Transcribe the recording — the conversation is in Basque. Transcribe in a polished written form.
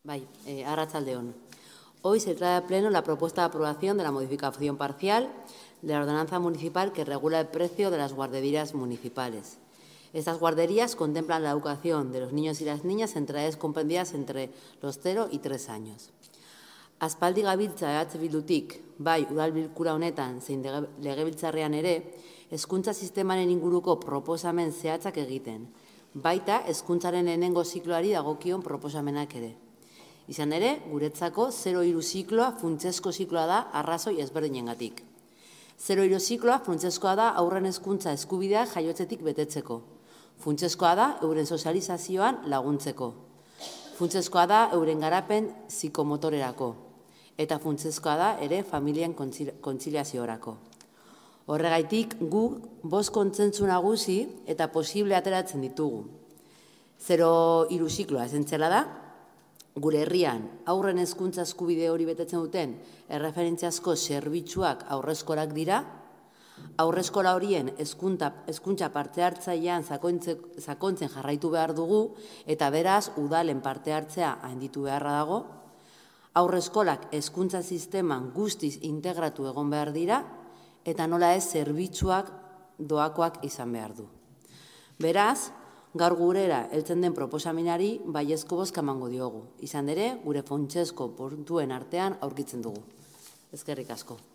Arratsaldeon. Hoy se trae a pleno la propuesta de aprobación de la modificación parcial de la ordenanza municipal que regula el precio de las guarderías municipales. Estas guarderías contemplan la educación de los niños y las niñas entre edades comprendidas entre los 0 y 3 años. Aspaldi gabiltza Bildutik, bai udal bilkura honetan zein legebiltzarrean ere, hezkuntza sistemaren inguruko proposamen zehatzak egiten, baita hezkuntzaren lehenengo zikloari dagokion proposamenak ere. Izan ere, guretzako 0-3 zikloa funtsezko zikloa da arrazoi ezberdinengatik. 0-3 zikloa funtsezkoa da aurren hezkuntza eskubidea jaiotzetik betetzeko. Funtsezkoa da euren sozializazioan laguntzeko. Funtsezkoa da euren garapen psikomotorerako. Eta funtsezkoa da ere familien kontziliaziorako. Horregaitik gu 5 kontsentsu nagusi eta posible ateratzen ditugu. 0-3 zikloa esentziala da, gure herrian aurren hezkuntza eskubide hori betetzen duten erreferentziazko zerbitzuak aurrezkolak dira, aurrezkola horien hezkuntza parte hartzailean sakontzen jarraitu behar dugu eta beraz udalen parte hartzea handitu beharra dago, aurrezkolak hezkuntza sisteman guztiz integratu egon behar dira eta nola ez zerbitzuak doakoak izan behar du. Beraz, gaur gurera heltzen den proposamenari baiezko bozka emango diogu. Izan ere, gure funtsezko puntuen artean aurkitzen dugu. Eskerrik asko.